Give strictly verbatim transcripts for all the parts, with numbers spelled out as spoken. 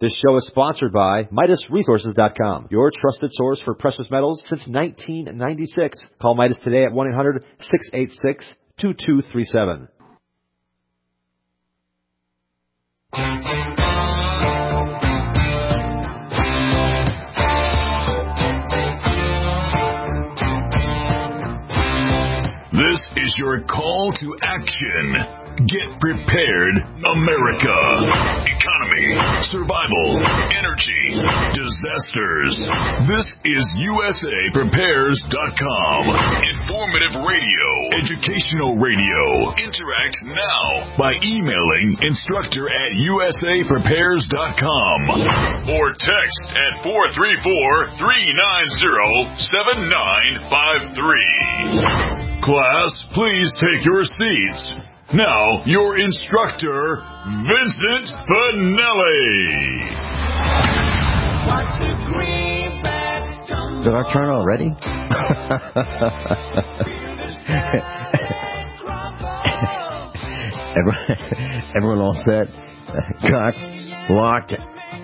This show is sponsored by Midas Resources dot com, your trusted source for precious metals since nineteen ninety-six. Call Midas today at one eight hundred, six eight six, two two three seven. This is your call to action. Get prepared, America. Economy, survival, energy, disasters. This is U S A Prepares dot com. Informative radio, educational radio. Interact now by emailing instructor at U S A Prepares dot com or text at four three four, three nine zero, seven nine five three. Class, please take your seats. Now, your instructor, Vincent Finelli. Is it our turn already? everyone, everyone all set? Cocked? Locked?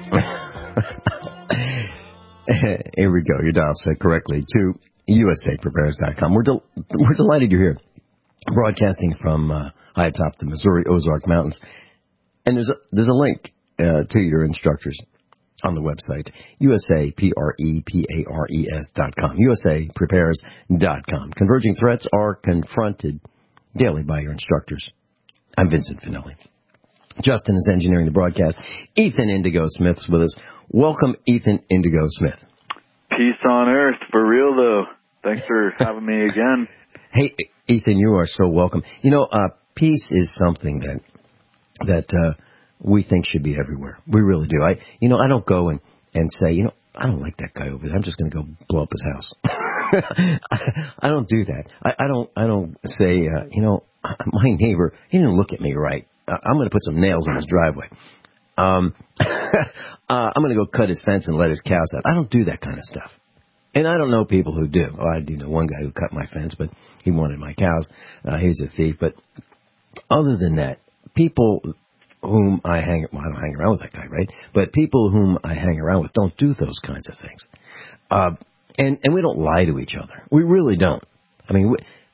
Here we go. Your dial set correctly to U S A Prepares dot com. We're, del- we're delighted you're here. Broadcasting from uh, high atop the Missouri Ozark Mountains. And there's a, there's a link uh, to your instructors on the website, U S A P R E P A R E S dot com, U S A Prepares dot com. Converging threats are confronted daily by your instructors. I'm Vincent Finelli. Justin is engineering the broadcast. Ethan Indigo Smith's with us. Welcome, Ethan Indigo Smith. Peace on earth, for real, though. Thanks for having me again. Hey, Ethan, you are so welcome. You know, uh, peace is something that that uh, we think should be everywhere. We really do. I, you know, I don't go and, and say, you know, I don't like that guy over there. I'm just going to go blow up his house. I, I don't do that. I, I don't. I don't say, uh, you know, my neighbor, he didn't look at me right. Uh, I'm going to put some nails in his driveway. Um, uh, I'm going to go cut his fence and let his cows out. I don't do that kind of stuff. And I don't know people who do. Well, I do know one guy who cut my fence, but he wanted my cows. Uh, he's a thief. But other than that, people whom I hang, well, I don't hang around with that guy, right? But people whom I hang around with don't do those kinds of things. Uh, and, and we don't lie to each other. We really don't. I mean, we,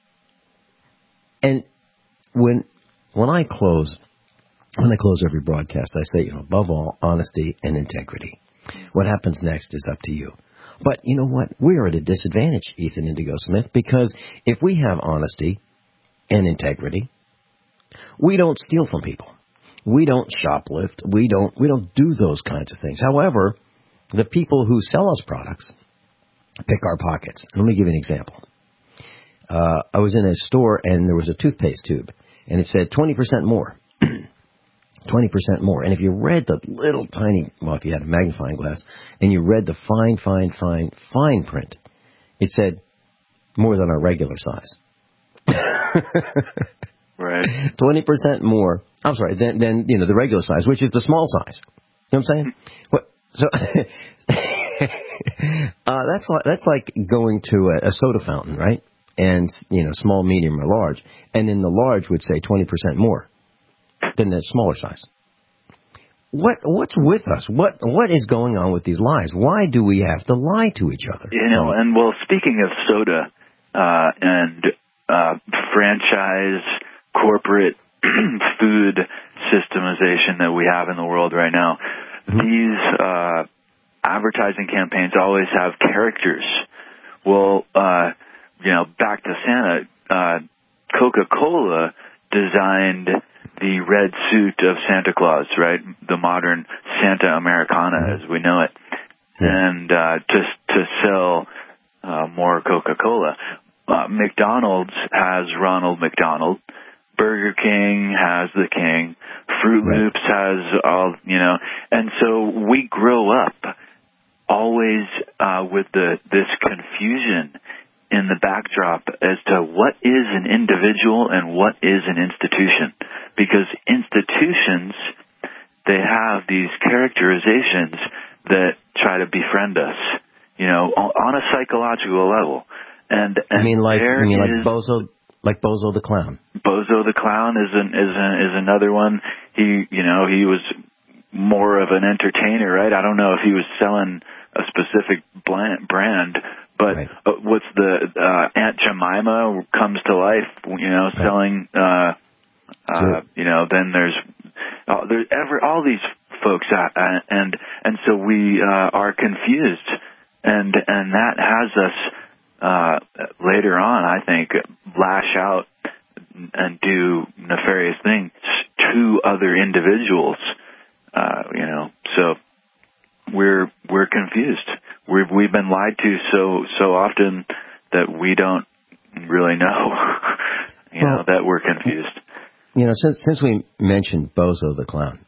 and when, when I close, when I close every broadcast, I say, you know, above all, honesty and integrity. What happens next is up to you. But you know what? We're at a disadvantage, Ethan Indigo Smith, because if we have honesty and integrity, we don't steal from people. We don't shoplift. We don't we don't do those kinds of things. However, the people who sell us products pick our pockets. Let me give you an example. Uh, I was in a store and there was a toothpaste tube, and it said twenty percent more. twenty percent more. And if you read the little tiny, well, if you had a magnifying glass, and you read the fine, fine, fine, fine print, it said more than our regular size. Right. twenty percent more, I'm sorry, than, than, you know, the regular size, which is the small size. You know what I'm saying? What, so, uh, that's like, that's like going to a, a soda fountain, right? And, you know, small, medium, or large. And then the large would say twenty percent more than the smaller size. What what's with us? What what is going on with these lies? Why do we have to lie to each other? You know, and well, speaking of soda uh, and uh, franchise corporate food systemization that we have in the world right now, mm-hmm. these uh, advertising campaigns always have characters. Well, uh, you know, back to Santa, uh, Coca-Cola designed the red suit of Santa Claus, right? The modern Santa Americana as we know it. And uh, to, to sell uh, more Coca-Cola. Uh, McDonald's has Ronald McDonald. Burger King has the King. Fruit Loops has all, you know. And so we grow up always uh, with the this confusion in the backdrop as to what is an individual and what is an institution. Because institutions, they have these characterizations that try to befriend us, you know, on a psychological level. And, and I mean, like, you mean like Bozo, like Bozo the Clown? Bozo the Clown is an, is an, is another one. He, you know, he was more of an entertainer, right? I don't know if he was selling a specific brand, but right. uh, what's the uh, Aunt Jemima comes to life, you know, right. selling, uh, uh, you know, then there's, uh, there's ever, all these folks, uh, and, and so we, uh, are confused, and, and that has us, uh, later on, I think, lash out and do nefarious things to other individuals, uh, you know, so we're, we're confused. We've, we've been lied to so, so often that we don't really know, you well, know, that we're confused. You know, since, since we mentioned Bozo the Clown,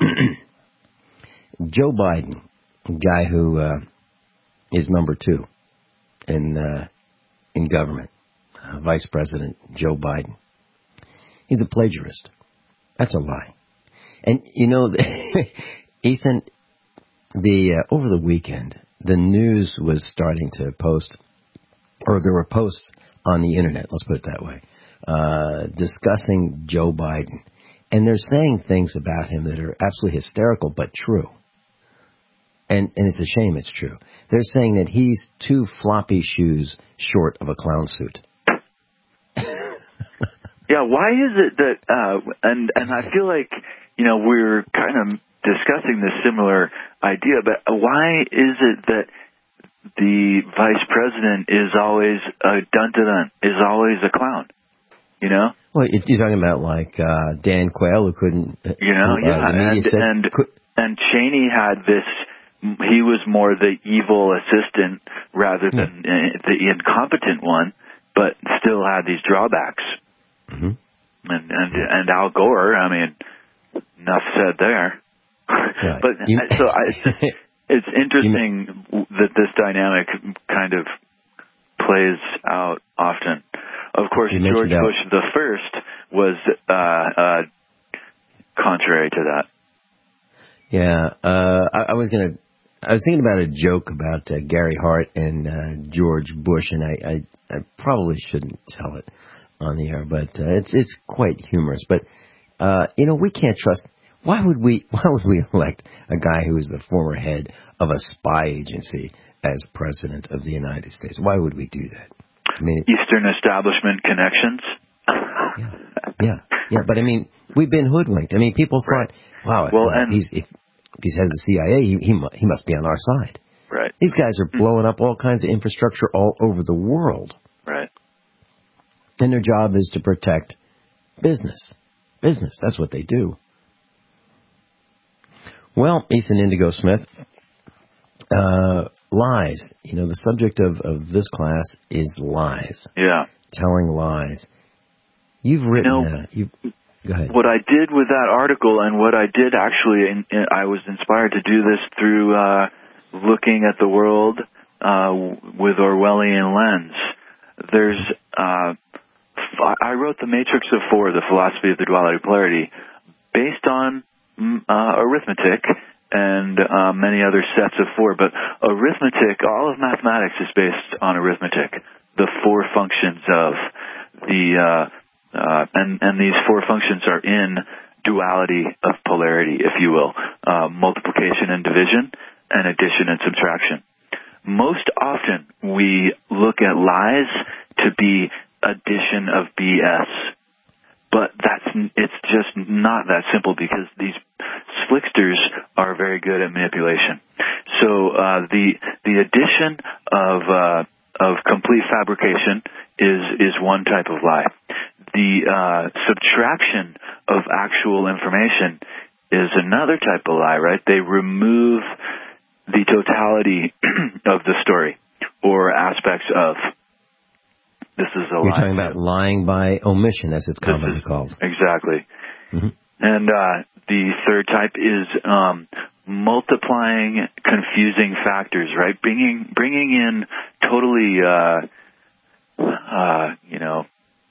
Joe Biden, a guy who, uh, is number two in, uh, in government, uh, Vice President Joe Biden. He's a plagiarist. That's a lie. And, you know, Ethan, the uh, over the weekend, the news was starting to post, or there were posts on the internet, let's put it that way, uh, discussing Joe Biden. And they're saying things about him that are absolutely hysterical, but true. And, and it's a shame it's true. They're saying that he's two floppy shoes short of a clown suit. Yeah, why is it that, uh, and, and I feel like, you know, we're kind of discussing this similar idea, but why is it that the vice president is always a dun-dun-dun, is always a clown, you know? Well, you're talking about like uh, Dan Quayle, who couldn't, you know, uh, yeah, the media and, said, and, could, and Cheney had this, he was more the evil assistant rather than yeah. the incompetent one, but still had these drawbacks. Mm-hmm. And, and and Al Gore, I mean, enough said there. Right. But you, so I, it's, it's interesting you, that this dynamic kind of plays out often. Of course, George Bush the first was uh, uh, contrary to that. Yeah, uh, I, I was gonna. I was thinking about a joke about uh, Gary Hart and uh, George Bush, and I, I, I probably shouldn't tell it on the air, but uh, it's it's quite humorous. But uh, you know, we can't trust. Why would we? Why would we elect a guy who is the former head of a spy agency as president of the United States? Why would we do that? I mean, Eastern establishment connections. yeah, yeah, yeah. But I mean, we've been hoodwinked. I mean, people thought, wow, well, if, and, he's if, if he's head of the C I A, he he, he must be on our side. Right. These guys are blowing up all kinds of infrastructure all over the world. Right. And their job is to protect business. Business, that's what they do. Well, Ethan Indigo Smith, uh, lies. You know, the subject of, of this class is lies. Yeah. Telling lies. You've written you know, that. You, go ahead. What I did with that article, and what I did actually, in, in, I was inspired to do this through uh, looking at the world uh, with Orwellian lens. There's... Uh, I wrote The Matrix of Four, the philosophy of the duality polarity, based on uh, arithmetic and uh, many other sets of four. But arithmetic, all of mathematics is based on arithmetic, the four functions of the, uh, uh, and, and these four functions are in duality of polarity, if you will, uh, multiplication and division, and addition and subtraction. Most often we look at lies to be addition of B S, but that's it's just not that simple, because these slicksters are very good at manipulation. So uh, the the addition of uh, of complete fabrication is is one type of lie. The uh, subtraction of actual information is another type of lie. Right? They remove the totality of the story or aspects of. This is a You're lie talking too. about lying by omission, as it's commonly is, called. Exactly. Mm-hmm. And uh, the third type is um, multiplying confusing factors, right? Bringing bringing in totally, uh, uh, you know,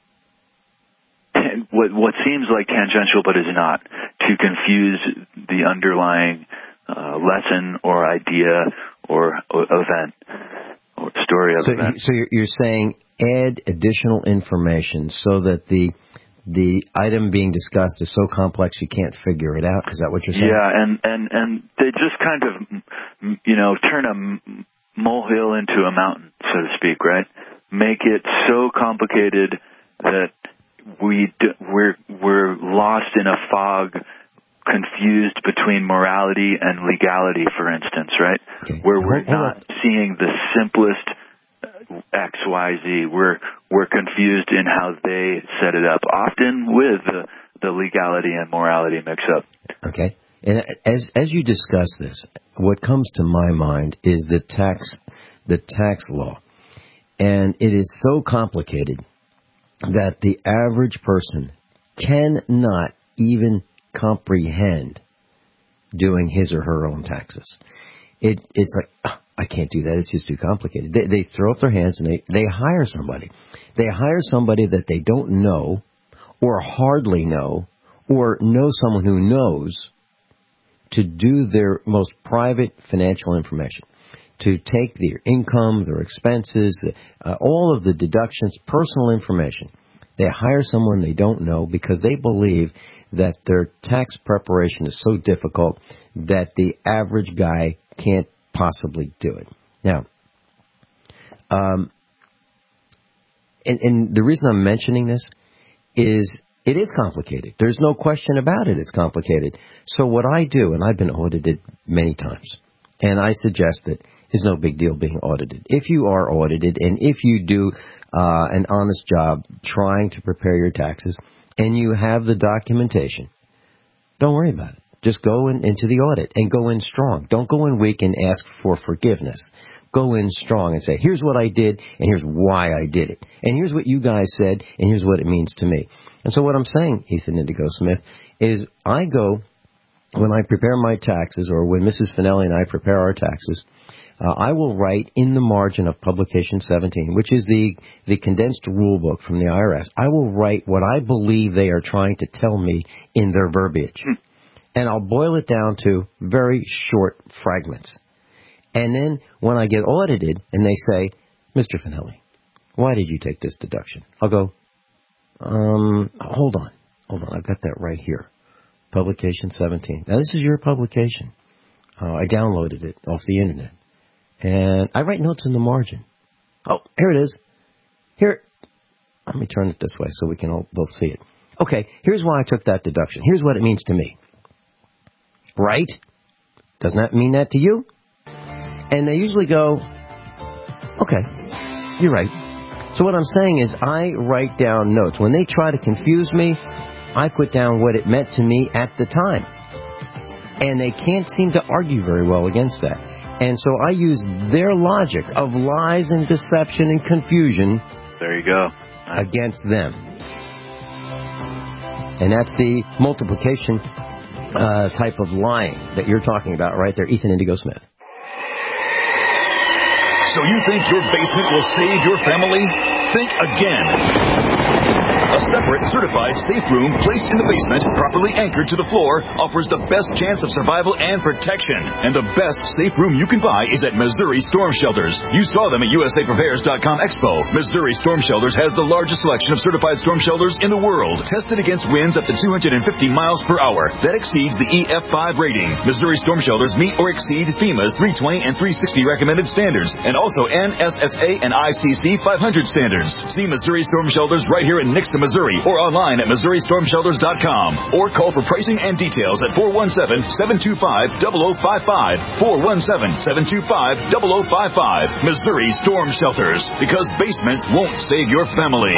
tan- what what seems like tangential but is not, to confuse the underlying uh, lesson or idea or, or event or story of so, event. So you're, you're saying add additional information so that the the item being discussed is so complex you can't figure it out. Is that what you're saying? Yeah, and, and, and they just kind of, you know, turn a molehill into a mountain, so to speak, right? Make it so complicated that we d- we're we're lost in a fog, confused between morality and legality, for instance, right? Okay. Where we're Hold, hold not on. seeing the simplest X, Y, Z. We're we're confused in how they set it up, often with the, the legality and morality mix up. Okay. And as as you discuss this, what comes to my mind is the tax the tax law. And it is so complicated that the average person cannot even comprehend doing his or her own taxes. It, it's like, oh, I can't do that. It's just too complicated. They, they throw up their hands and they, they hire somebody. They hire somebody that they don't know or hardly know or know someone who knows to do their most private financial information, to take their income, their expenses, uh, all of the deductions, personal information. They hire someone they don't know because they believe that their tax preparation is so difficult that the average guy can't possibly do it. Now, um, and, and the reason I'm mentioning this is it is complicated. There's no question about it. It's complicated. So what I do, and I've been audited many times, and I suggest that it's no big deal being audited. If you are audited and if you do uh, an honest job trying to prepare your taxes and you have the documentation, don't worry about it. Just go in, into the audit and go in strong. Don't go in weak and ask for forgiveness. Go in strong and say, here's what I did and here's why I did it. And here's what you guys said and here's what it means to me. And so what I'm saying, Ethan Indigo Smith, is I go, when I prepare my taxes or when Missus Finelli and I prepare our taxes, Uh, I will write in the margin of Publication seventeen, which is the, the condensed rule book from the I R S, I will write what I believe they are trying to tell me in their verbiage. And I'll boil it down to very short fragments. And then when I get audited and they say, Mister Finelli, why did you take this deduction? I'll go, um, hold on. Hold on. I've got that right here. Publication seventeen. Now, this is your publication. Uh, I downloaded it off the Internet. And I write notes in the margin. Oh, here it is. Here. Let me turn it this way so we can all both see it. Okay, here's why I took that deduction. Here's what it means to me. Right? Doesn't that mean that to you? And they usually go, okay, you're right. So what I'm saying is I write down notes. When they try to confuse me, I put down what it meant to me at the time. And they can't seem to argue very well against that. And so I use their logic of lies and deception and confusion There you go. against them. And that's the multiplication uh, type of lying that you're talking about right there, Ethan Indigo Smith. So you think your basement will save your family? Think again. A separate, certified safe room placed in the basement, properly anchored to the floor, offers the best chance of survival and protection. And the best safe room you can buy is at Missouri Storm Shelters. You saw them at U S A Prepares dot com Expo. Missouri Storm Shelters has the largest selection of certified storm shelters in the world, tested against winds up to two hundred fifty miles per hour. That exceeds the E F five rating. Missouri Storm Shelters meet or exceed FEMA's three twenty and three sixty recommended standards, and also N S S A and I C C five hundred standards. See Missouri Storm Shelters right here in Nixon, Missouri, or online at Missouri Storm Shelters dot com, or call for pricing and details at four one seven, seven two five, zero zero five five, four one seven, seven two five, zero zero five five. Missouri Storm Shelters, because basements won't save your family.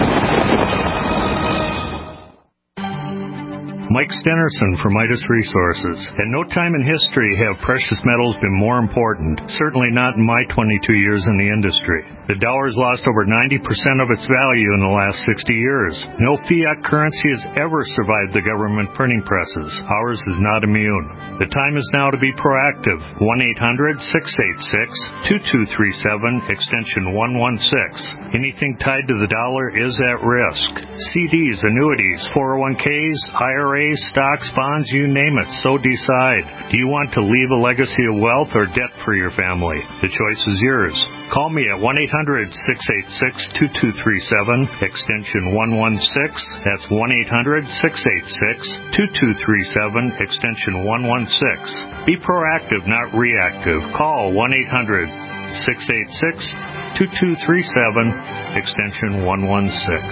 Mike Stenerson from Midas Resources. At no time in history have precious metals been more important, certainly not in my twenty-two years in the industry. The dollar's lost over ninety percent of its value in the last sixty years. No fiat currency has ever survived the government printing presses. Ours is not immune. The time is now to be proactive. one eight hundred, six eight six, two two three seven, extension one one six. Anything tied to the dollar is at risk. C Ds, annuities, four oh one Ks, I R As, As, stocks, bonds, you name it. So decide. Do you want to leave a legacy of wealth or debt for your family? The choice is yours. Call me at one eight hundred six eight six two two three seven, extension one one six. That's one eight hundred six eight six two two three seven, extension one one six. Be proactive, not reactive. Call one eight hundred six eight six two two three seven, extension one one six.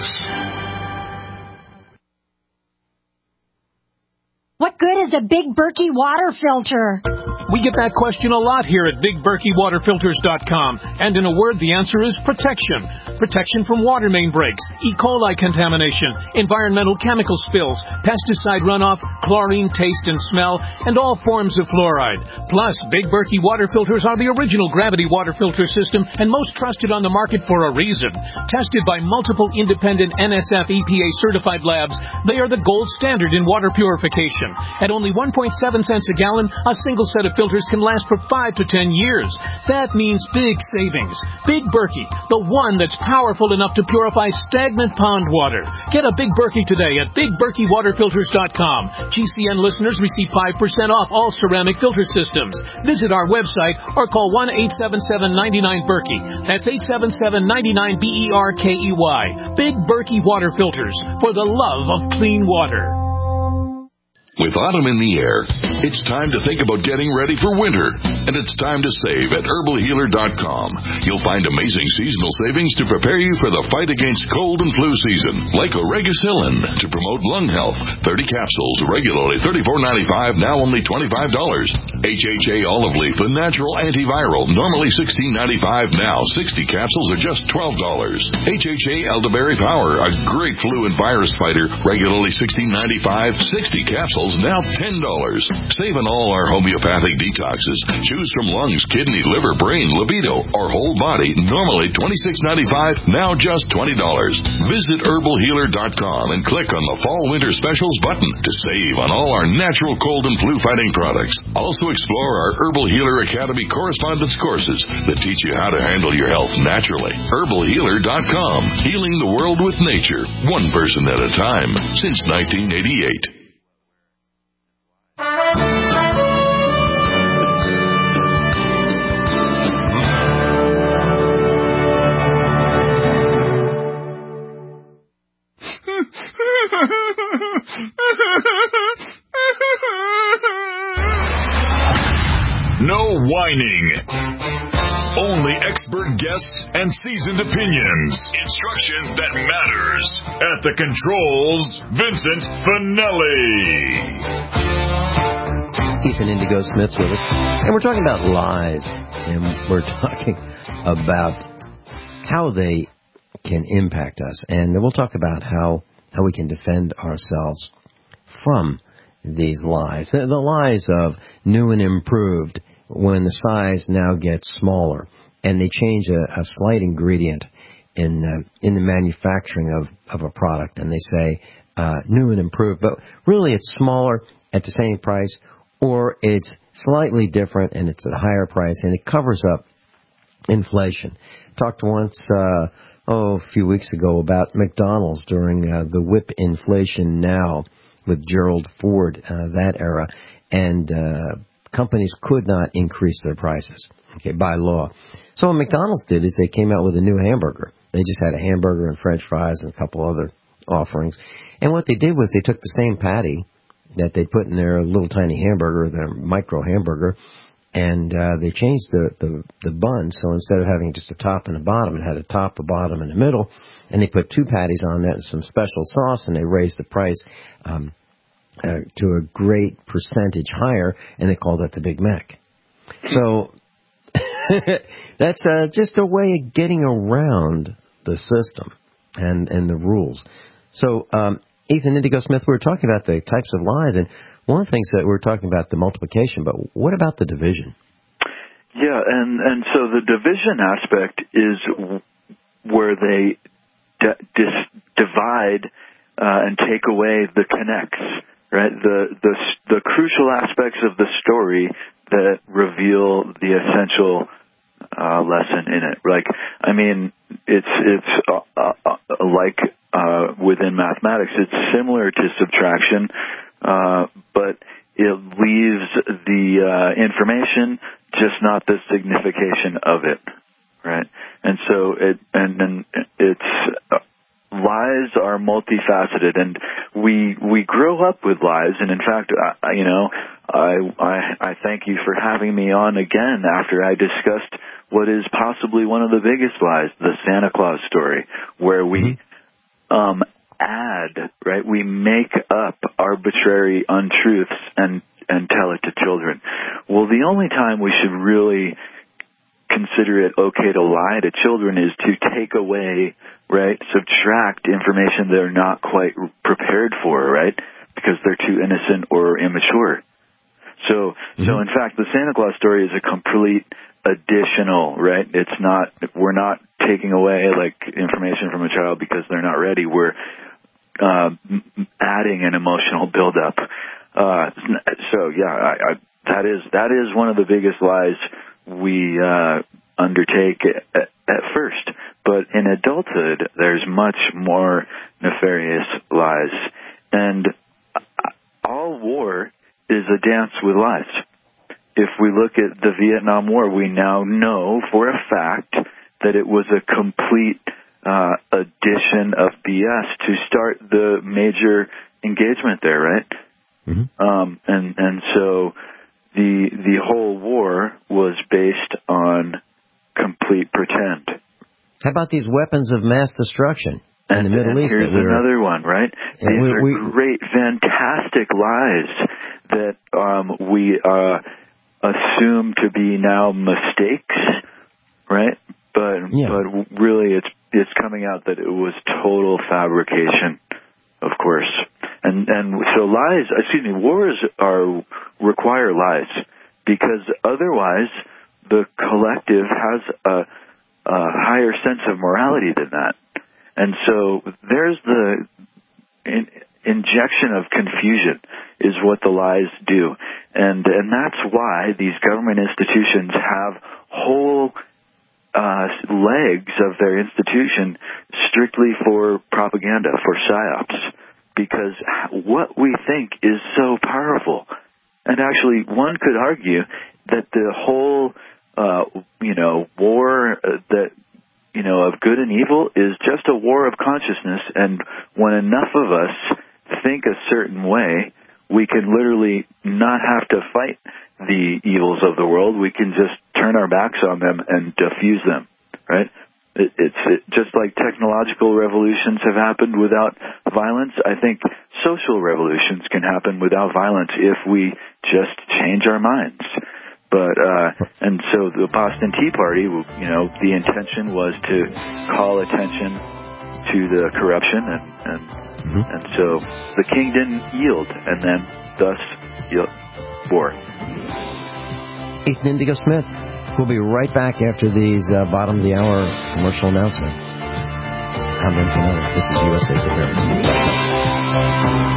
What good is a Big Berkey water filter? We get that question a lot here at Big Berkey Water Filters dot com. And in a word, the answer is protection. Protection from water main breaks, E. coli contamination, environmental chemical spills, pesticide runoff, chlorine taste and smell, and all forms of fluoride. Plus, Big Berkey water filters are the original gravity water filter system and most trusted on the market for a reason. Tested by multiple independent N S F E P A certified labs, they are the gold standard in water purification. At only one point seven cents a gallon, a single set of filters can last for five to ten years. That means big savings. Big Berkey, the one that's powerful enough to purify stagnant pond water. Get a Big Berkey today at Big Berkey Water Filters dot com. G C N listeners receive five percent off all ceramic filter systems. Visit our website or call one eight seven seven nine nine Berkey. That's eight seven seven nine nine B E R K E Y. Big Berkey Water Filters, for the love of clean water. With autumn in the air, it's time to think about getting ready for winter. And it's time to save at herbal healer dot com. You'll find amazing seasonal savings to prepare you for the fight against cold and flu season. Like Oregacillin to promote lung health. thirty capsules, regularly thirty-four ninety-five, now only twenty-five dollars. H H A olive leaf, the natural antiviral, normally sixteen ninety-five, now sixty capsules are just twelve dollars. H H A elderberry power, a great flu and virus fighter, regularly sixteen ninety-five, sixty capsules now ten dollars. Save on all our homeopathic detoxes. Choose from lungs, kidney, liver, brain, libido, or whole body. Normally twenty-six ninety-five, now just twenty dollars. Visit herbal healer dot com and click on the Fall Winter Specials button to save on all our natural cold and flu fighting products. Also explore our Herbal Healer Academy correspondence courses that teach you how to handle your health naturally. herbal healer dot com. Healing the world with nature, one person at a time, since nineteen eighty-eight. No whining. Only expert guests and seasoned opinions. Instruction that matters. At the controls, Vincent Finelli. Ethan Indigo Smith's with us. And we're talking about lies. And we're talking about how they can impact us. And we'll talk about how, how we can defend ourselves from these lies. The, the lies of new and improved, when the size now gets smaller, and they change a, a slight ingredient in uh, in the manufacturing of, of a product, and they say uh, new and improved, but really it's smaller at the same price, or it's slightly different and it's at a higher price, and it covers up inflation. Talked once, uh, oh, a few weeks ago about McDonald's during uh, the whip inflation now with Gerald Ford, uh, that era, and uh, companies could not increase their prices, okay, by law. So what McDonald's did is they came out with a new hamburger. They just had a hamburger and French fries and a couple other offerings. And what they did was they took the same patty that they put in their little tiny hamburger, their micro hamburger, and uh, they changed the, the, the bun. So instead of having just a top and a bottom, it had a top, a bottom, and a middle. And they put two patties on that and some special sauce, and they raised the price um, uh, to a great percentage higher, and they called it the Big Mac. So that's uh, just a way of getting around the system and, and the rules. So, um, Ethan Indigo Smith, we were talking about the types of lies, and one of the things that we were talking about the multiplication, but what about the division? Yeah, and, and so the division aspect is where they d- dis- divide uh, and take away the connects, right? The, the the crucial aspects of the story that reveal the essential uh, lesson in it. Like, I mean, it's it's uh, uh, like uh, within mathematics, it's similar to subtraction, uh, but it leaves the uh, information, just not the signification of it, right? And so it, and then it's, uh, lies are multifaceted, and we we grow up with lies. And in fact, I, you know, I, I I thank you for having me on again after I discussed what is possibly one of the biggest lies, the Santa Claus story, where we um, add, right? We make up arbitrary untruths and and tell it to children. Well, the only time we should really consider it okay to lie to children is to take away, right, subtract information they're not quite prepared for, right, because they're too innocent or immature. So, mm-hmm. so in fact, the Santa Claus story is a complete additional, right? It's not, we're not taking away, like, information from a child because they're not ready. We're uh, adding an emotional buildup. Uh, so, yeah, I, I, that is that is one of the biggest lies we uh, undertake at, at first. But in adulthood, there's much more nefarious lies. And all war is a dance with lies. If we look at the Vietnam War, we now know for a fact that it was a complete uh, addition of B S to start the major engagement there, right? Mm-hmm. Um, and and so the the whole war was based on complete pretend. How about these weapons of mass destruction in and, the Middle and East? Here's we another were, one, right? These we, are we, great, fantastic lies that um, we uh, assume to be now mistakes, right? But yeah. but really, it's it's coming out that it was total fabrication, of course. And and so lies, excuse me, wars are require lies because otherwise the collective has a, a higher sense of morality than that. And so there's the in, injection of confusion is what the lies do. And and that's why these government institutions have whole uh, legs of their institution strictly for propaganda, for psyops. Because what we think is so powerful. And actually, one could argue that the whole, uh, you know, war uh, that, you know, of good and evil is just a war of consciousness. And when enough of us think a certain way, we can literally not have to fight the evils of the world. We can just turn our backs on them and diffuse them, right? It, it's it, just like technological revolutions have happened without violence. I think social revolutions can happen without violence if we just change our minds. But uh, and so the Boston Tea Party, you know, the intention was to call attention to the corruption, and and, mm-hmm. and so the king didn't yield, and then thus yield, war. Ethan Indigo Smith. We'll be right back after these uh, bottom of the hour commercial announcements. I'm Lynn Canellis. This is U S A Preparedness.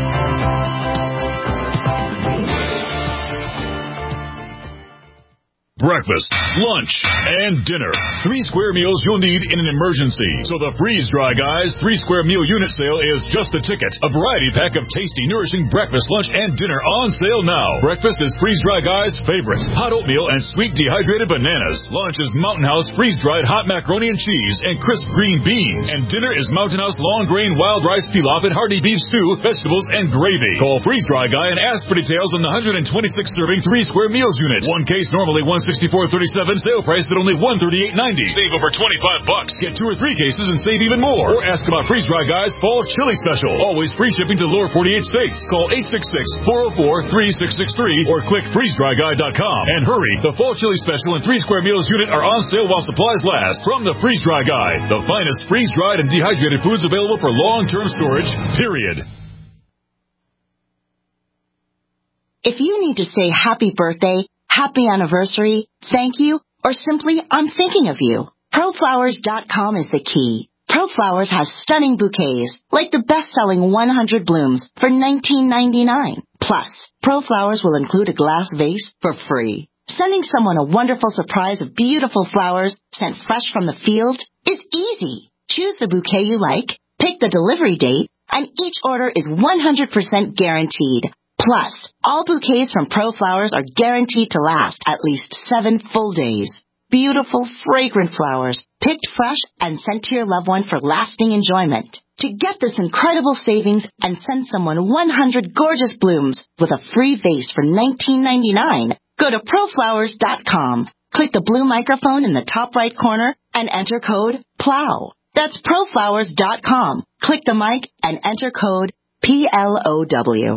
Breakfast, lunch, and dinner. Three square meals you'll need in an emergency. So the Freeze Dry Guys three square meal unit sale is just a ticket. A variety pack of tasty, nourishing breakfast, lunch, and dinner on sale now. Breakfast is Freeze Dry Guys' favorite. Hot oatmeal and sweet dehydrated bananas. Lunch is Mountain House freeze-dried hot macaroni and cheese and crisp green beans. And dinner is Mountain House long grain wild rice pilaf and hearty beef stew, vegetables, and gravy. Call Freeze Dry Guy and ask for details on the one hundred twenty-six serving three square meals unit. One case normally one sixty-four thirty-seven, sale price at only one thirty-eight ninety. Save over twenty-five bucks. Get two or three cases and save even more. Or ask about Freeze Dry Guys Fall Chili Special. Always free shipping to the lower forty-eight states. Call eight six six, four oh four, three six six three or click freeze dry guy dot com. And hurry, the Fall Chili Special and three square meals unit are on sale while supplies last from the Freeze Dry Guy. The finest freeze-dried and dehydrated foods available for long-term storage, period. If you need to say happy birthday, happy anniversary, thank you, or simply I'm thinking of you, pro flowers dot com is the key. ProFlowers has stunning bouquets, like the best-selling one hundred blooms for nineteen ninety-nine. Plus, ProFlowers will include a glass vase for free. Sending someone a wonderful surprise of beautiful flowers sent fresh from the field is easy. Choose the bouquet you like, pick the delivery date, and each order is one hundred percent guaranteed. Plus, all bouquets from ProFlowers are guaranteed to last at least seven full days. Beautiful, fragrant flowers, picked fresh and sent to your loved one for lasting enjoyment. To get this incredible savings and send someone one hundred gorgeous blooms with a free vase for nineteen ninety-nine, go to proflowers dot com. Click the blue microphone in the top right corner and enter code PLOW. That's proflowers dot com. Click the mic and enter code P L O W.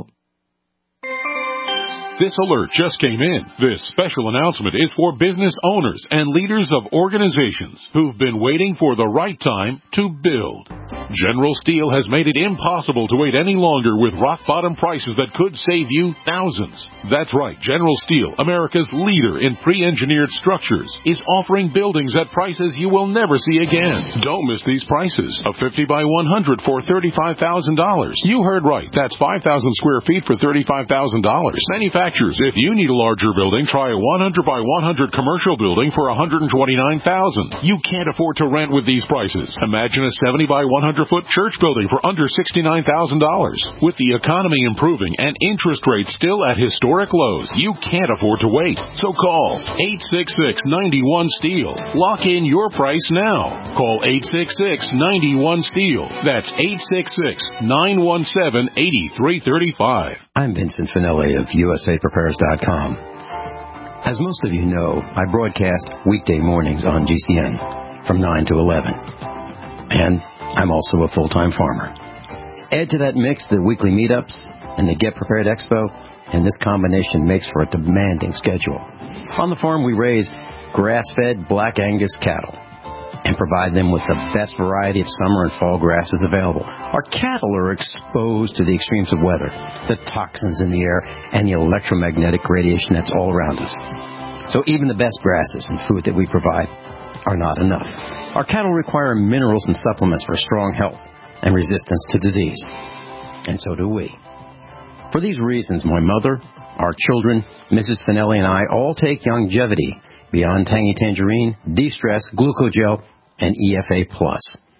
This alert just came in. This special announcement is for business owners and leaders of organizations who've been waiting for the right time to build. General Steel has made it impossible to wait any longer with rock-bottom prices that could save you thousands. That's right. General Steel, America's leader in pre-engineered structures, is offering buildings at prices you will never see again. Don't miss these prices. A fifty by one hundred for thirty-five thousand dollars. You heard right. That's five thousand square feet for thirty-five thousand dollars. Manufacturers, if you need a larger building, try a one hundred by one hundred commercial building for one hundred twenty-nine thousand dollars. You can't afford to rent with these prices. Imagine a seventy by one hundred foot church building for under sixty-nine thousand dollars. With the economy improving and interest rates still at historic lows, you can't afford to wait. So call eight six six, nine one, STEEL. Lock in your price now. Call eight six six, nine one, STEEL. That's eight six six, nine one seven, eight three three five. I'm Vincent Finelli of U S A Prepares dot com. As most of you know, I broadcast weekday mornings on G C N from nine to eleven. And I'm also a full-time farmer. Add to that mix the weekly meetups and the Get Prepared Expo, and this combination makes for a demanding schedule. On the farm, we raise grass-fed Black Angus cattle and provide them with the best variety of summer and fall grasses available. Our cattle are exposed to the extremes of weather, the toxins in the air, and the electromagnetic radiation that's all around us. So even the best grasses and food that we provide are not enough. Our cattle require minerals and supplements for strong health and resistance to disease. And so do we. For these reasons, my mother, our children, Missus Finelli, and I all take Longevity, Beyond Tangy Tangerine, De-Stress, Glucogel, and E F A Plus.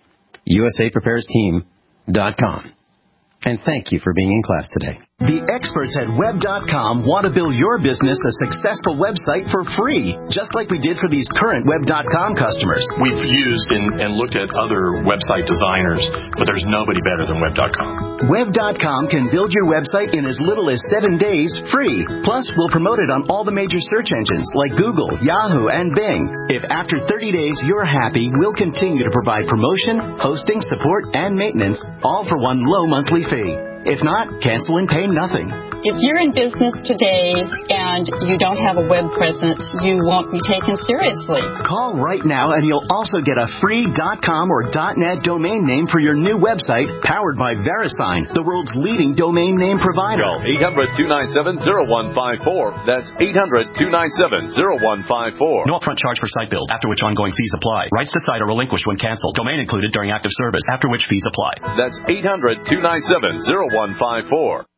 U S A Prepares Team dot com. And thank you for being in class today. The experts at web dot com want to build your business a successful website for free, just like we did for these current web dot com customers. We've used and, and looked at other website designers, but there's nobody better than web dot com. web dot com can build your website in as little as seven days free. Plus, we'll promote it on all the major search engines like Google, Yahoo, and Bing. If after thirty days you're happy, we'll continue to provide promotion, hosting, support, and maintenance, all for one low monthly fee. If not, cancel and pay nothing. If you're in business today and you don't have a web presence, you won't be taken seriously. Call right now and you'll also get a free .com or .net domain name for your new website powered by VeriSign, the world's leading domain name provider. Call eight hundred, two nine seven, zero one five four. That's eight hundred, two nine seven, zero one five four. No upfront charge for site build, after which ongoing fees apply. Rights to site are relinquished when canceled. Domain included during active service, after which fees apply. That's eight hundred, two nine seven, zero one five four.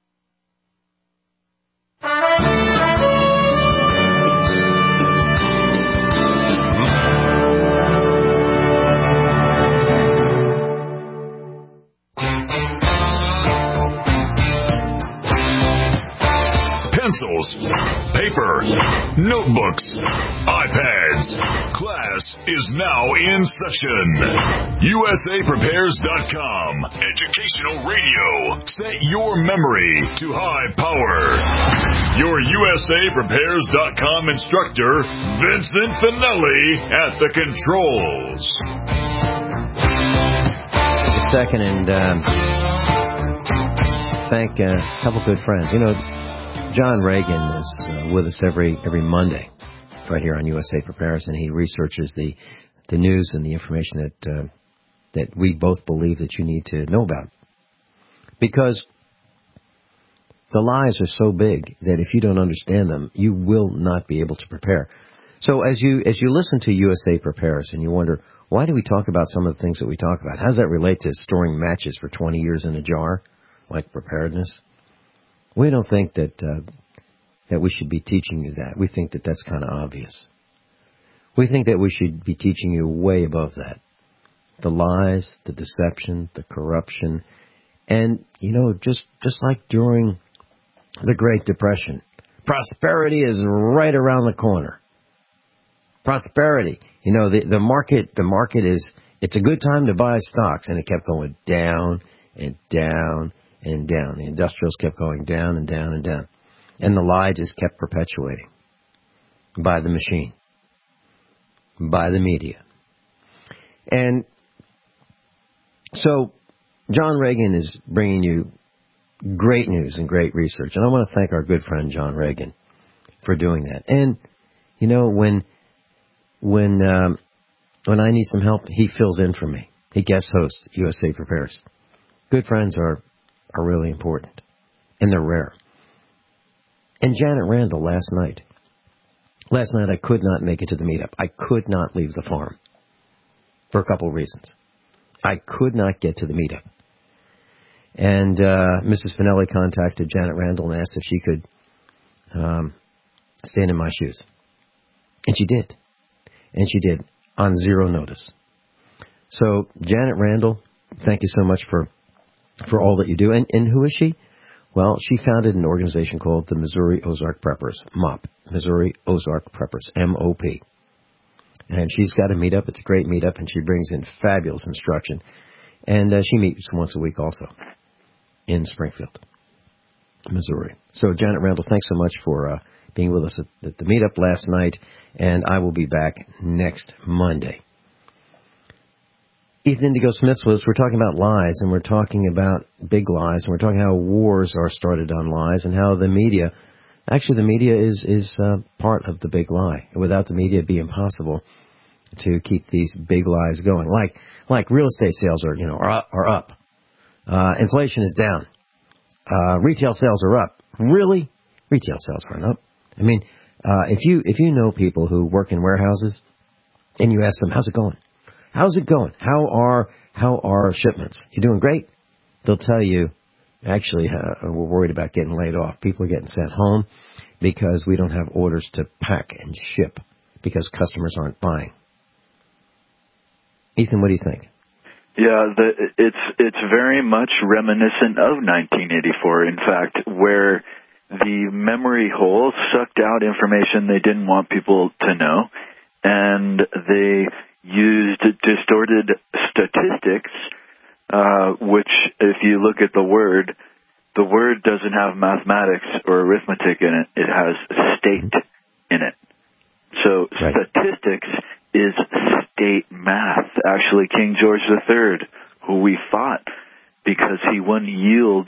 Pencils, paper, notebooks, iPads. Class is now in session. U S A Prepares dot com. Educational radio. Set your memory to high power. Your U S A Prepares dot com instructor, Vincent Finelli, at the controls. A second and um, thank uh, a couple good friends. You know, John Reagan is uh, with us every every Monday right here on U S A Prepares, and he researches the the news and the information that uh, that we both believe that you need to know about. Because the lies are so big that if you don't understand them, you will not be able to prepare. So as you as you listen to U S A Prepares and you wonder, why do we talk about some of the things that we talk about? How does that relate to storing matches for twenty years in a jar, like preparedness? We don't think that uh, that we should be teaching you that. We think that that's kind of obvious. We think that we should be teaching you way above that. The lies, the deception, the corruption, And, you know, just, just like during the Great Depression, prosperity is right around the corner. Prosperity. You know, the, the market, the market is, it's a good time to buy stocks, and it kept going down and down and down. The industrials kept going down and down and down. And the lie just kept perpetuating by the machine, by the media. And so John Reagan is bringing you great news and great research. And I want to thank our good friend John Reagan for doing that. And, you know, when when um, when I need some help, he fills in for me. He guest hosts U S A Prepares. Good friends are, are really important, and they're rare. And Janet Randall last night. Last night I could not make it to the meetup. I could not leave the farm for a couple of reasons. I could not get to the meetup. And uh, Missus Finelli contacted Janet Randall and asked if she could um, stand in my shoes. And she did. And she did on zero notice. So, Janet Randall, thank you so much for for all that you do. And, and who is she? Well, she founded an organization called the Missouri Ozark Preppers, M O P, Missouri Ozark Preppers, M O P. And she's got a meetup. It's a great meetup, and she brings in fabulous instruction. And uh, she meets once a week also in Springfield, Missouri. So, Janet Randall, thanks so much for uh, being with us at, at the meetup last night, and I will be back next Monday. Ethan Indigo Smith was, we're talking about lies, and we're talking about big lies, and we're talking how wars are started on lies, and how the media, actually the media is, is uh, part of the big lie. Without the media, it'd be impossible to keep these big lies going. Like, like real estate sales are, you know, are up. Are up. Uh, inflation is down. Uh, retail sales are up. Really? Retail sales aren't up. I mean, uh, if you, if you know people who work in warehouses, and you ask them, how's it going? How's it going? How are how are shipments? You doing great? They'll tell you, actually, uh, we're worried about getting laid off. People are getting sent home because we don't have orders to pack and ship because customers aren't buying. Ethan, what do you think? Yeah, the, it's it's very much reminiscent of nineteen eighty-four. In fact, where the memory hole sucked out information they didn't want people to know, and they used distorted statistics, uh, which, if you look at the word, the word doesn't have mathematics or arithmetic in it. It has state in it. So right. Statistics is state math. Actually, King George the Third, who we fought because he wouldn't yield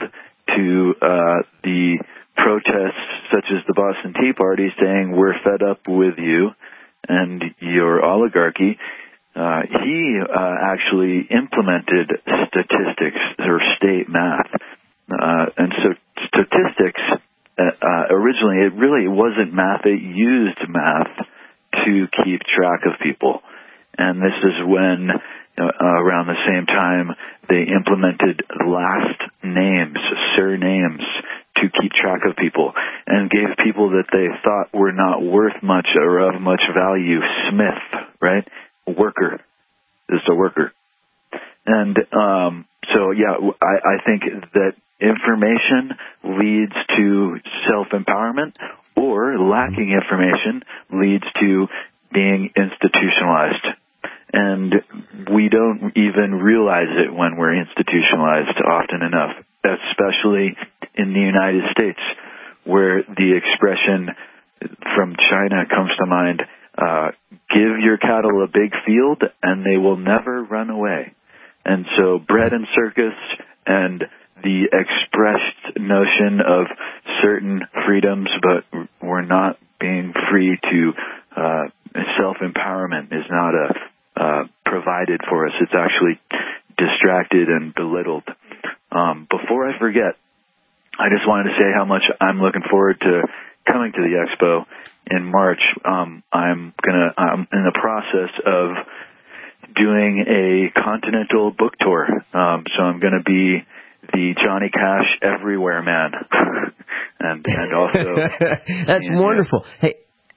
to uh, the protests such as the Boston Tea Party saying, we're fed up with you and your oligarchy, uh, he uh, actually implemented statistics or state math. Uh, and so statistics, uh, uh, originally, it really wasn't math. It used math to keep track of people. And this is when, uh, around the same time, they implemented last names, surnames, to keep track of people, and gave people that they thought were not worth much or of much value, Smith, right? Worker is a worker. And um, so, yeah, I, I think that information leads to self-empowerment, or lacking information leads to being institutionalized. And we don't even realize it when we're institutionalized often enough, especially in the United States, where the expression from China comes to mind, uh, give your cattle a big field and they will never run away. And so bread and circus and the expressed notion of certain freedoms, but we're not being free to uh, self-empowerment is not a uh, provided for us. It's actually distracted and belittled. Um, before I forget, I just wanted to say how much I'm looking forward to coming to the expo in March. Um, I'm gonna I'm in the process of doing a continental book tour. Um, so I'm going to be the Johnny Cash everywhere man, and and also that's wonderful. Hey,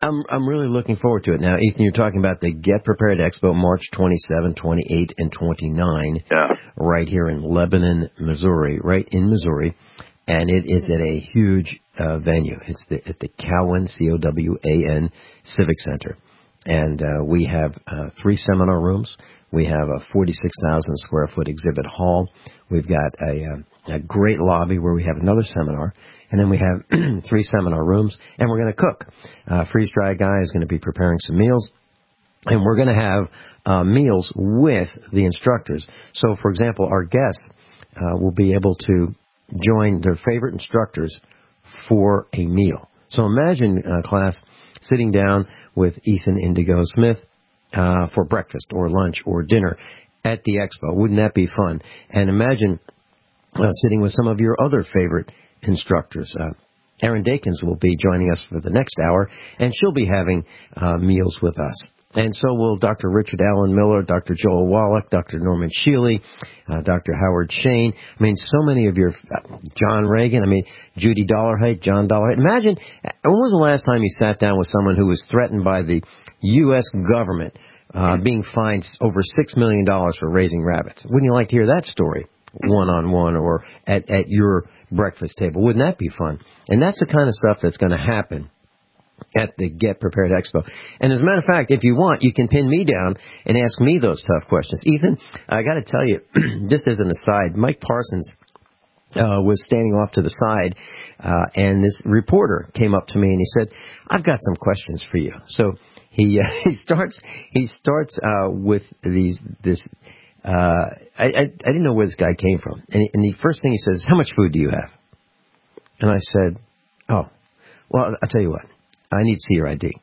I'm I'm really looking forward to it. Now, Ethan, you're talking about the Get Prepared Expo, March twenty-seventh, twenty-eighth, and twenty-ninth, yeah. right here in Lebanon, Missouri, right in Missouri, and it is at a huge uh, venue. It's the, at the Cowan, C O W A N, Civic Center, and uh, we have uh, three seminar rooms. We have a forty-six thousand square foot exhibit hall. We've got a, a, a great lobby where we have another seminar. And then we have three seminar rooms, and we're going to cook. Uh, Freeze Dry Guy is going to be preparing some meals, and we're going to have uh, meals with the instructors. So, for example, our guests uh, will be able to join their favorite instructors for a meal. So imagine, uh, class, sitting down with Ethan Indigo Smith uh, for breakfast or lunch or dinner at the expo. Wouldn't that be fun? And imagine uh, sitting with some of your other favorite instructors. Uh, Erin Dakins will be joining us for the next hour, and she'll be having uh, meals with us. And so will Doctor Richard Allen Miller, Doctor Joel Wallach, Doctor Norman Shealy, uh, Doctor Howard Shane. I mean, so many of your, uh, John Reagan, I mean, Judy Dollarhide, John Dollarhide. Imagine, when was the last time you sat down with someone who was threatened by the U S government uh, being fined over six million dollars for raising rabbits? Wouldn't you like to hear that story one-on-one or at, at your breakfast table? Wouldn't that be fun? And that's the kind of stuff that's going to happen at the Get Prepared Expo. And as a matter of fact, if you want, you can pin me down and ask me those tough questions. Ethan, I got to tell you, just as an aside, Mike Parsons uh, was standing off to the side, uh, and this reporter came up to me and he said, "I've got some questions for you." So he uh, he starts he starts uh, with these this. Uh, I, I I didn't know where this guy came from, and, and the first thing he says, "How much food do you have?" And I said, "Oh, well, I'll tell you what. I need to see your I D."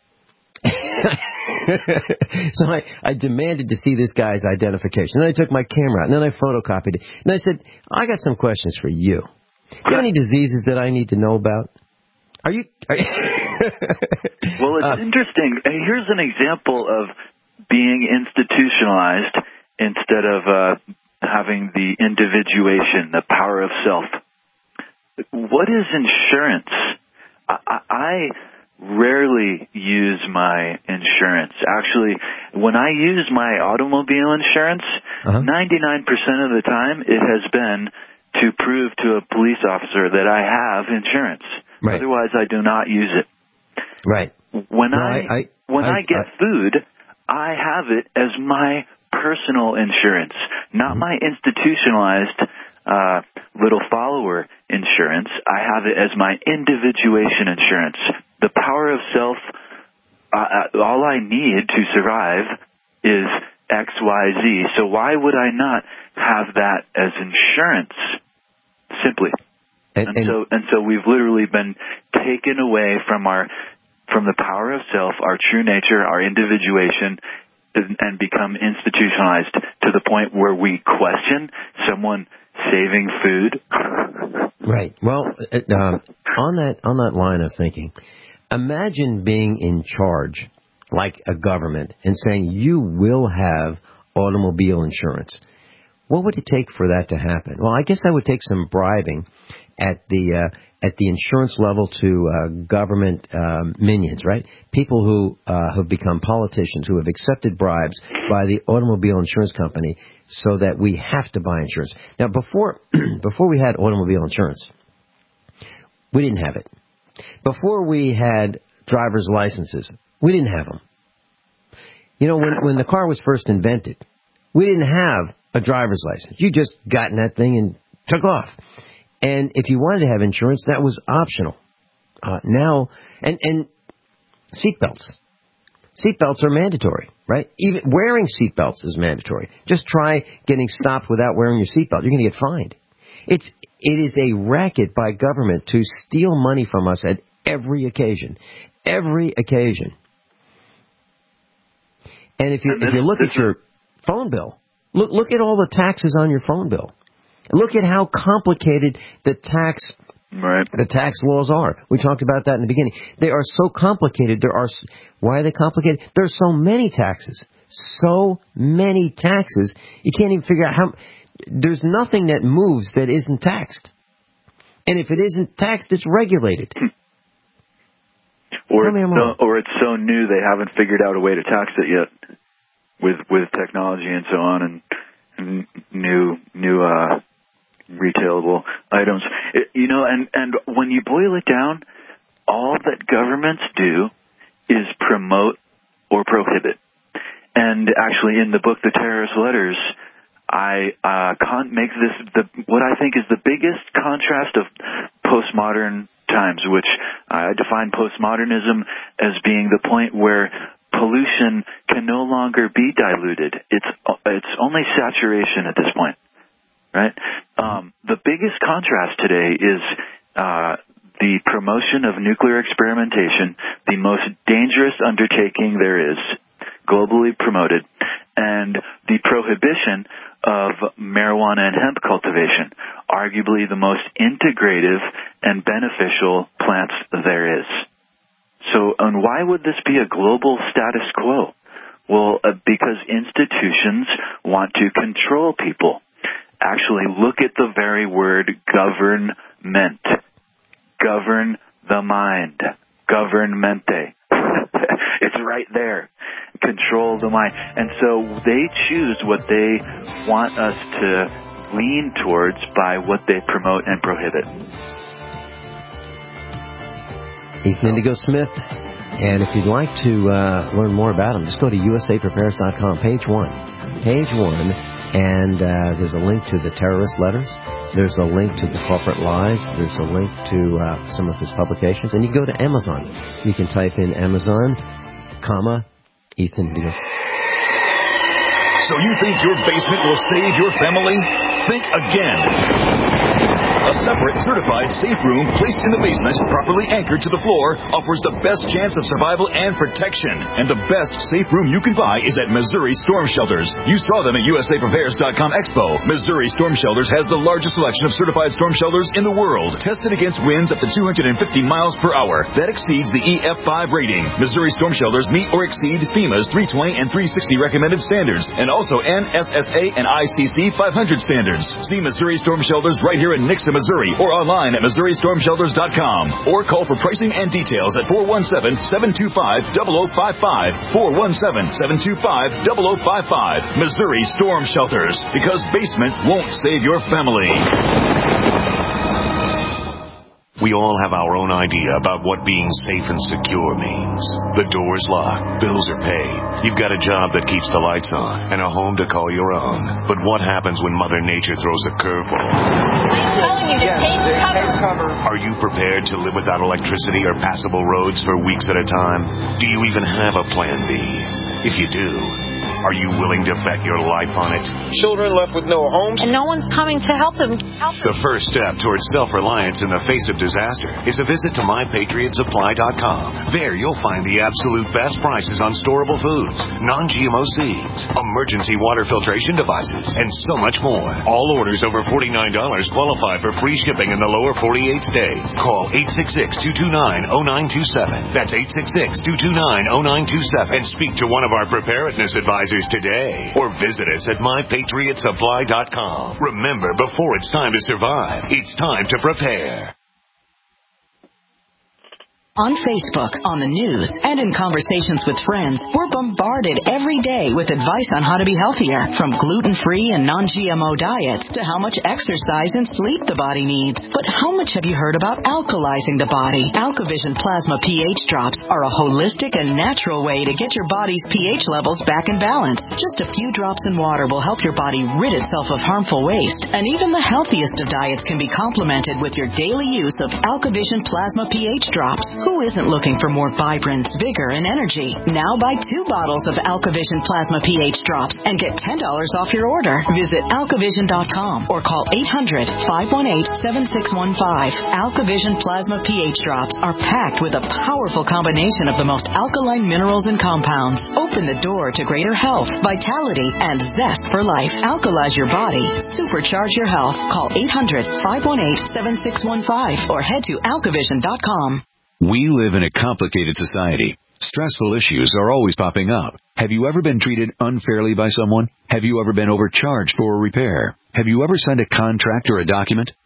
So I, I demanded to see this guy's identification. Then I took my camera out, and then I photocopied it. And I said, "I got some questions for you. Do you have any diseases that I need to know about? Are you?" Are you Well, it's uh, interesting. Here's an example of being institutionalized instead of uh, having the individuation, the power of self. What is insurance? I, I rarely use my insurance. Actually, when I use my automobile insurance, uh-huh. ninety-nine percent of the time it has been to prove to a police officer that I have insurance. Right. Otherwise, I do not use it. Right. When no, I, I, I when I, I get I, food, I have it as my personal insurance, not my institutionalized uh, little follower insurance. I have it as my individuation insurance. The power of self, uh, all I need to survive is X, Y, Z. So why would I not have that as insurance? Simply. And, and, and so and so we've literally been taken away from our from the power of self, our true nature, our individuation, and become institutionalized to the point where we question someone saving food. Right. Well, um, on that on that line of thinking, imagine being in charge, like a government, and saying you will have automobile insurance. What would it take for that to happen? Well, I guess I would take some bribing at the uh, at the insurance level to uh, government um, minions, right? People who uh, have become politicians who have accepted bribes by the automobile insurance company so that we have to buy insurance. Now, before before we had automobile insurance, we didn't have it. Before we had driver's licenses, we didn't have them. You know, when when the car was first invented, we didn't have a driver's license. You just got in that thing and took off. And if you wanted to have insurance, that was optional. Uh, now, and, and seatbelts. Seatbelts are mandatory, right? Even wearing seatbelts is mandatory. Just try getting stopped without wearing your seatbelt. You're going to get fined. It's, it is a racket by government to steal money from us at every occasion. Every occasion. And if you if you look at your phone bill, look look at all the taxes on your phone bill. Look at how complicated the tax right. the tax laws are. We talked about that in the beginning. They are so complicated. There are why are they complicated? There are so many taxes, so many taxes. You can't even figure out how. There's nothing that moves that isn't taxed, and if it isn't taxed, it's regulated. or Tell me I'm it's so, wrong. or it's so new they haven't figured out a way to tax it yet, with with technology and so on, and, and new new uh, retailable items. It, you know, and and when you boil it down, all that governments do is promote or prohibit. And actually, in the book, The Terrorist Letters, I uh, con- make this the what I think is the biggest contrast of postmodern times, which I define postmodernism as being the point where pollution can no longer be diluted. It's it's only saturation at this point, right? Um, the biggest contrast today is uh, the promotion of nuclear experimentation, the most dangerous undertaking there is, globally promoted, and the prohibition of marijuana and hemp cultivation, arguably the most integrative and beneficial plants there is. So, and why would this be a global status quo? Well, uh, because institutions want to control people. Actually, look at the very word government. Govern the mind. Governmente. It's right there. Control the mind. And so they choose what they want us to lean towards by what they promote and prohibit. Ethan Indigo Smith. And if you'd like to uh, learn more about him, just go to U S A Prepares dot com, page one. Page one, and uh, there's a link to the terrorist letters. There's a link to the corporate lies. There's a link to uh, some of his publications. And you go to Amazon. You can type in Amazon, comma, Ethan Indigo. So you think your basement will save your family? Think again. A separate, certified safe room placed in the basement, properly anchored to the floor, offers the best chance of survival and protection. And the best safe room you can buy is at Missouri Storm Shelters. You saw them at U S A Prepares dot com Expo. Missouri Storm Shelters has the largest selection of certified storm shelters in the world, tested against winds up to two hundred fifty miles per hour. That exceeds the E F five rating. Missouri Storm Shelters meet or exceed FEMA's three twenty and three sixty recommended standards, and also N S S A and I C C five hundred standards. See Missouri Storm Shelters right here in Nixon, Missouri, or online at Missouri Storm Shelters dot com, or call for pricing and details at four one seven, seven two five, zero zero five five, four one seven, seven two five, zero zero five five. Missouri Storm Shelters, because basements won't save your family. We all have our own idea about what being safe and secure means. The door's locked, bills are paid, you've got a job that keeps the lights on, and a home to call your own. But what happens when Mother Nature throws a curveball? I'm telling you, the tape cover. Are you prepared to live without electricity or passable roads for weeks at a time? Do you even have a plan B? If you do, are you willing to bet your life on it? Children left with no homes. And no one's coming to help them. Help them. The first step towards self-reliance in the face of disaster is a visit to my patriot supply dot com. There you'll find the absolute best prices on storable foods, non-G M O seeds, emergency water filtration devices, and so much more. All orders over forty-nine dollars qualify for free shipping in the lower forty-eight states. Call eight six six, two two nine, zero nine two seven. That's eight six six, two two nine, zero nine two seven. And speak to one of our preparedness advisors today, or visit us at my patriot supply dot com. Remember, before it's time to survive, it's time to prepare. On Facebook, on the news, and in conversations with friends, we're bombarded every day with advice on how to be healthier, from gluten-free and non-G M O diets to how much exercise and sleep the body needs. But how much have you heard about alkalizing the body? AlkaVision Plasma pH drops are a holistic and natural way to get your body's pH levels back in balance. Just a few drops in water will help your body rid itself of harmful waste. And even the healthiest of diets can be complemented with your daily use of AlkaVision Plasma pH drops. Who isn't looking for more vibrance, vigor, and energy? Now buy two bottles of AlkaVision Plasma pH drops and get ten dollars off your order. Visit alkavision dot com or call eight hundred, five one eight, seven six one five. AlkaVision Plasma pH drops are packed with a powerful combination of the most alkaline minerals and compounds. Open the door to greater health, vitality, and zest for life. Alkalize your body. Supercharge your health. Call eight hundred, five one eight, seven six one five or head to alkavision dot com. We live in a complicated society. Stressful issues are always popping up. Have you ever been treated unfairly by someone? Have you ever been overcharged for a repair? Have you ever signed a contract or a document?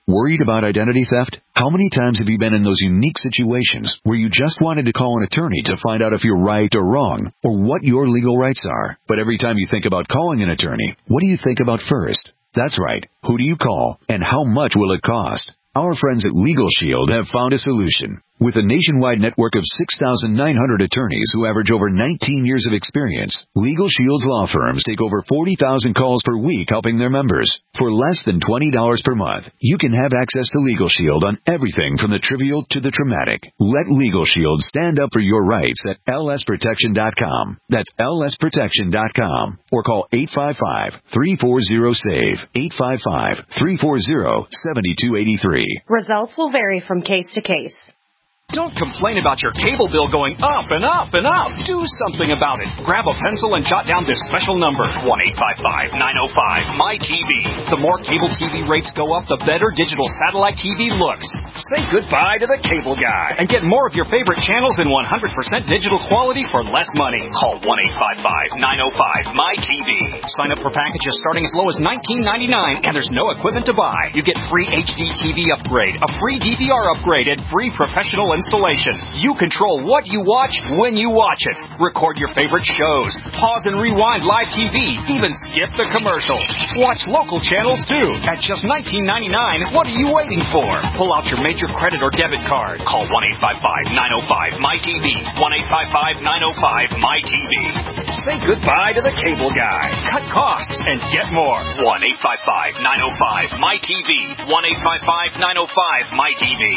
Worried about identity theft? How many times have you been in those unique situations where you just wanted to call an attorney to find out if you're right or wrong, or what your legal rights are? But every time you think about calling an attorney, what do you think about first? That's right. Who do you call, and how much will it cost? Our friends at Legal Shield have found a solution. With a nationwide network of six thousand nine hundred attorneys who average over nineteen years of experience, Legal Shield's law firms take over forty thousand calls per week helping their members. For less than twenty dollars per month, you can have access to Legal Shield on everything from the trivial to the traumatic. Let Legal Shield stand up for your rights at L S protection dot com. That's L S protection dot com. Or call eight five five, three four zero, S A V E, eight five five, three four zero, seven two eight three. Results will vary from case to case. Don't complain about your cable bill going up and up and up. Do something about it. Grab a pencil and jot down this special number, one eight five five, nine oh five, M Y T V. The more cable T V rates go up, the better digital satellite T V looks. Say goodbye to the cable guy and get more of your favorite channels in one hundred percent digital quality for less money. Call one eight five five, nine oh five, M Y T V. Sign up for packages starting as low as nineteen ninety-nine, and there's no equipment to buy. You get free H D T V upgrade, a free D V R upgrade, and free professional installation. You control what you watch when you watch it. Record your favorite shows. Pause and rewind live T V. Even skip the commercials. Watch local channels too. At just nineteen ninety-nine, what are you waiting for? Pull out your major credit or debit card. Call one eight five five, nine oh five, M Y T V. one eight five five, nine oh five, M Y T V. Say goodbye to the cable guy. Cut costs and get more. one eight five five, nine oh five, M Y T V. one eight five five, nine oh five, M Y T V.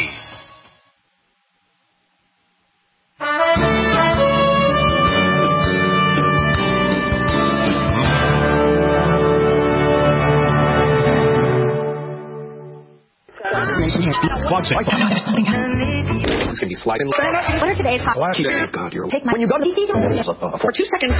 It's going to be sliding. What are today's hot? Oh, God, you're... Take my... When you go to... For two seconds,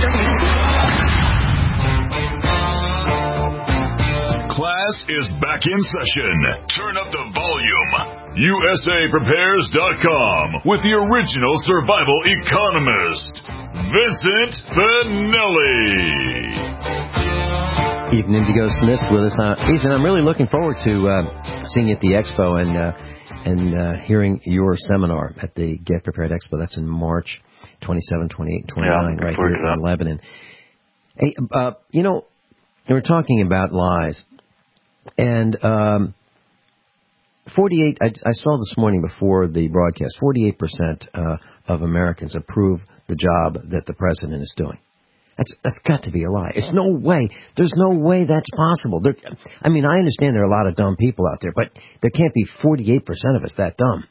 Class is back in session. Turn up the volume. U S A Prepares dot com with the original survival economist, Vincent Finelli. Ethan Indigo Smith with us. Uh, Ethan, I'm really looking forward to uh, seeing you at the Expo and uh, and uh, hearing your seminar at the Get Prepared Expo. That's in March twenty-seven, twenty-eight, twenty-nine, yeah, right here in Lebanon. Hey, uh, you know, we're talking about lies. And um, forty-eight, I, I saw this morning before the broadcast, forty-eight percent uh, of Americans approve the job that the president is doing. That's that's got to be a lie. It's no way. There's no way that's possible. There, I mean, I understand there are a lot of dumb people out there, but there can't be forty-eight percent of us that dumb.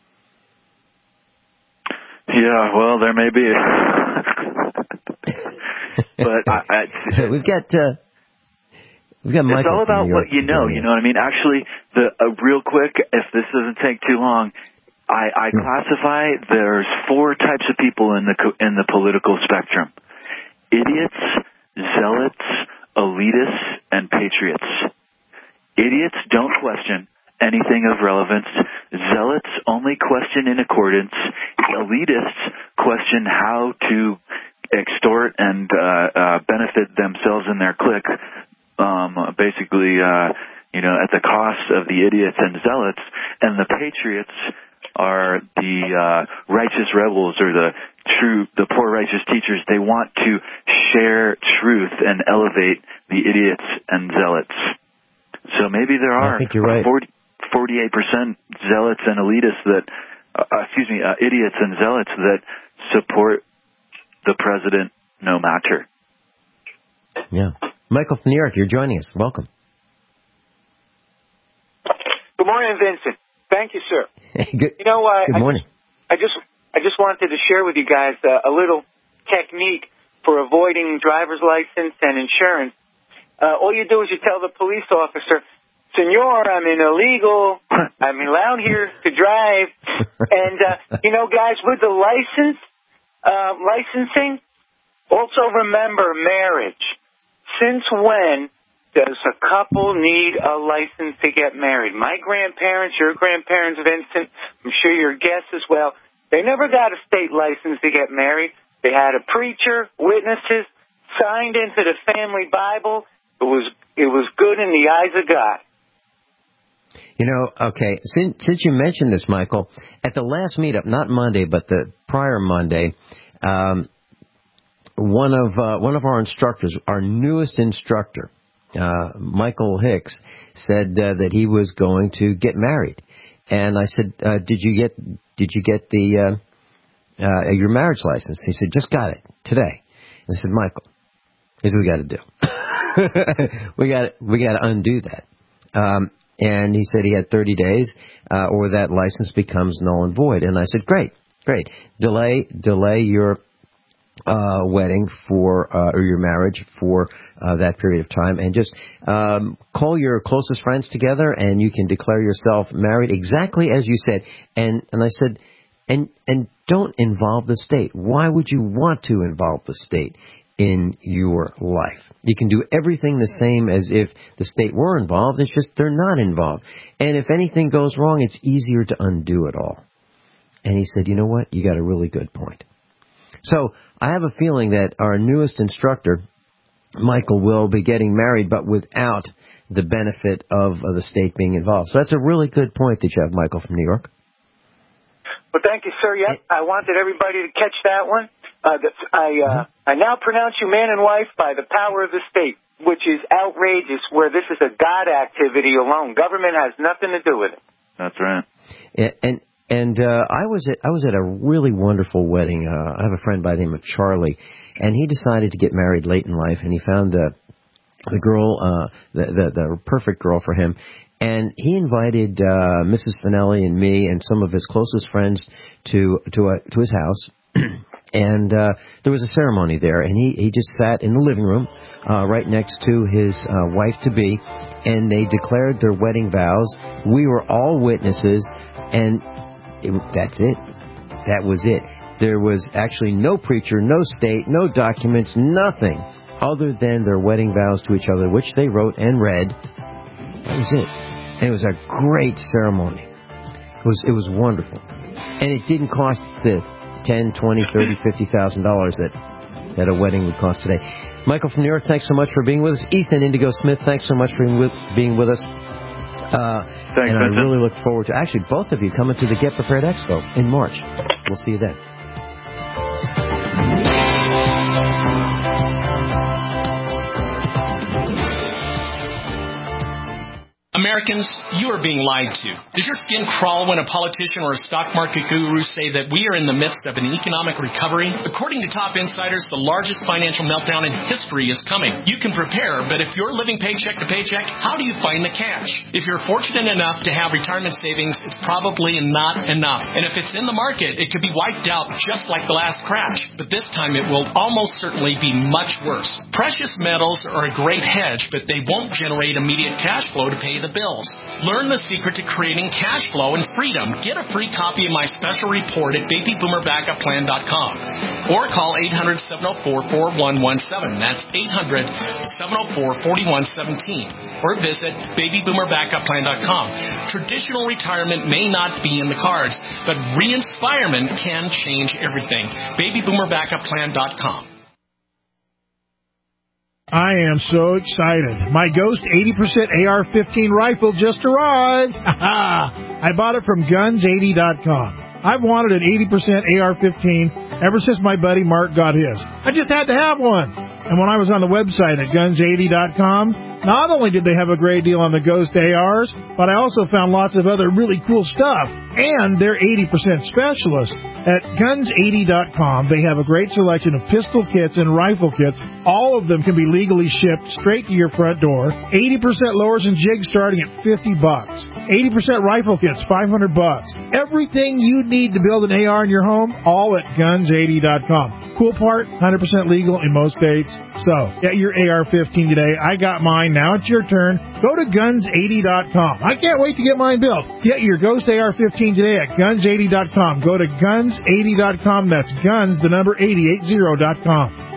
Yeah, well, there may be. But I, I, we've got... Uh, We've got Michael. It's all about what you know, you know what I mean? Actually, the uh, real quick, if this doesn't take too long, I, I classify there's four types of people in the in the political spectrum: idiots, zealots, elitists, and patriots. Idiots don't question anything of relevance. Zealots only question in accordance. Elitists question how to extort and uh, uh, benefit themselves and their clique. Um, basically, uh, you know, at the cost of the idiots and zealots, and the patriots are the uh, righteous rebels or the true, the poor righteous teachers. They want to share truth and elevate the idiots and zealots. So maybe there are I think you're right. forty, forty-eight percent zealots and elitists that, uh, excuse me, uh, idiots and zealots that support the president no matter. Yeah. Michael from New York, you're joining us. Welcome. Good morning, Vincent. Thank you, sir. good, you know, uh, good morning. I just, I just wanted to share with you guys uh, a little technique for avoiding driver's license and insurance. Uh, all you do is you tell the police officer, Senor, I'm in illegal. I'm allowed here to drive. And, uh, you know, guys, with the license, uh, licensing, also remember marriage. Since when does a couple need a license to get married? My grandparents, your grandparents, Vincent, I'm sure your guests as well, they never got a state license to get married. They had a preacher, witnesses, signed into the family Bible. It was it was good in the eyes of God. You know, okay, since, since you mentioned this, Michael, at the last meetup, not Monday, but the prior Monday, um, one of uh, one of our instructors, our newest instructor, uh, Michael Hicks, said uh, that he was going to get married. And I said, uh, "Did you get did you get the uh, uh, your marriage license?" He said, "Just got it today." And I said, "Michael, here's what we got to do. we got we got to undo that." Um, and he said he had thirty days, uh, or that license becomes null and void. And I said, "Great, great. Delay delay your uh, wedding for uh, or your marriage for uh, that period of time, and just um, call your closest friends together, and you can declare yourself married exactly as you said." And and I said, and and don't involve the state. Why would you want to involve the state in your life? You can do everything the same as if the state were involved. It's just they're not involved. And if anything goes wrong, it's easier to undo it all. And he said, "You know what? You got a really good point." So I have a feeling that our newest instructor, Michael, will be getting married, but without the benefit of, of the state being involved. So that's a really good point that you have, Michael, from New York. Well, thank you, sir. Yep, I wanted everybody to catch that one. Uh, I uh, I now pronounce you man and wife by the power of the state, which is outrageous, where this is a God activity alone. Government has nothing to do with it. That's right. Yeah, and and uh, I was at I was at a really wonderful wedding. Uh, I have a friend by the name of Charlie, and he decided to get married late in life, and he found the the girl, uh, the, the the perfect girl for him. And he invited uh, Missus Finelli and me and some of his closest friends to to a, to his house. And uh, there was a ceremony there, and he, he just sat in the living room uh, right next to his uh, wife-to-be, and they declared their wedding vows. We were all witnesses, and it, that's it. That was it. There was actually no preacher, no state, no documents, nothing other than their wedding vows to each other, which they wrote and read. That was it. And it was a great ceremony. It was it was wonderful. And it didn't cost the ten, twenty, thirty, fifty thousand dollars that that a wedding would cost today. Michael from New York, thanks so much for being with us. Ethan Indigo Smith, thanks so much for being with, being with us. Uh, thanks, and I Vincent. really look forward to actually both of you coming to the Get Prepared Expo in March. We'll see you then. Americans, you are being lied to. Does your skin crawl when a politician or a stock market guru say that we are in the midst of an economic recovery? According to top insiders, the largest financial meltdown in history is coming. You can prepare, but if you're living paycheck to paycheck, how do you find the cash? If you're fortunate enough to have retirement savings, it's probably not enough. And if it's in the market, it could be wiped out just like the last crash. But this time it will almost certainly be much worse. Precious metals are a great hedge, but they won't generate immediate cash flow to pay the bills. Learn the secret to creating cash flow and freedom. Get a free copy of my special report at baby boomer backup plan dot com or call eight hundred, seven oh four, four one one seven. That's eight hundred, seven oh four, four one one seven or visit baby boomer backup plan dot com. Traditional retirement may not be in the cards, but re-inspirement can change everything. baby boomer backup plan dot com. I am so excited. My Ghost eighty percent A R fifteen rifle just arrived. I bought it from guns eighty dot com. I've wanted an eighty percent A R fifteen ever since my buddy Mark got his. I just had to have one. And when I was on the website at guns eighty dot com, not only did they have a great deal on the Ghost A Rs, but I also found lots of other really cool stuff. And they're eighty percent specialists. At guns eighty dot com, they have a great selection of pistol kits and rifle kits. All of them can be legally shipped straight to your front door. eighty percent lowers and jigs starting at fifty bucks. eighty percent rifle kits, five hundred bucks. Everything you need to build an A R in your home, all at guns eighty dot com. Cool part, one hundred percent legal in most states. So, get your A R fifteen today. I got mine. Now it's your turn. Go to guns eighty dot com. I can't wait to get mine built. Get your Ghost A R fifteen today at guns eighty dot com. Go to guns eighty dot com. That's guns, the number eighty, eighty dot com.